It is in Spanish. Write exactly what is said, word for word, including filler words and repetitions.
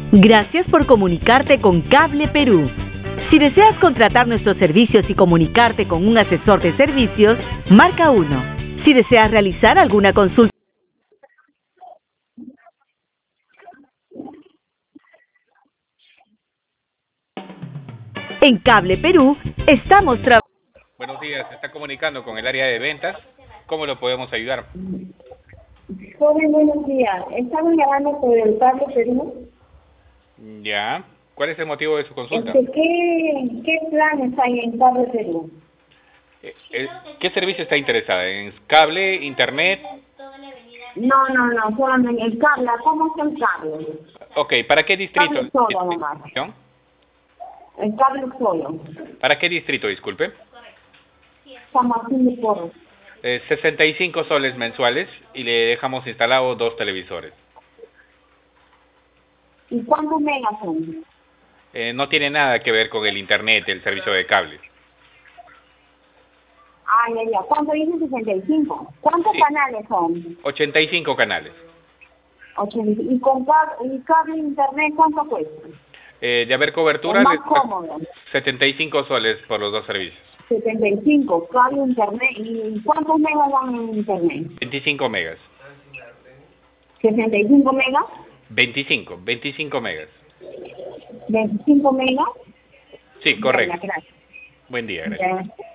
Gracias por comunicarte con Cable Perú. Si deseas contratar nuestros servicios y comunicarte con un asesor de servicios, marca uno. Si deseas realizar alguna consulta en Cable Perú, estamos trabajando. Buenos días, se está comunicando con el área de ventas. ¿Cómo lo podemos ayudar? Joven, buenos días. Estamos llamando por el Cable Perú. Ya. ¿Cuál es el motivo de su consulta? Este, ¿qué, ¿Qué planes hay en Cable Perú? Eh, eh, ¿Qué servicio está interesada? ¿En cable, internet? No, no, no, solamente el cable. ¿Cómo es el cable? Ok, ¿para qué distrito? Cable solo nomás. El cable solo. ¿Para qué distrito, disculpe? San Martín de Porres. Eh, sesenta y cinco soles mensuales y le dejamos instalados dos televisores. ¿Y cuántos megas son? Eh, no tiene nada que ver con el internet, el servicio de cable. Ah, ya, ya. ¿Cuánto dice sesenta y cinco? ¿Cuántos Sí. canales son? ochenta y cinco canales. ochenta. ¿Y con cable, y cable internet cuánto cuesta? Eh, de haber cobertura, Es más le- cómodo. setenta y cinco soles por los dos servicios. setenta y cinco, cable internet. ¿Y cuántos megas van en internet? veinticinco megas. sesenta y cinco megas, veinticinco, veinticinco megas. veinticinco megas. Sí, correcto. Ya, gracias. Buen día, gracias. Ya.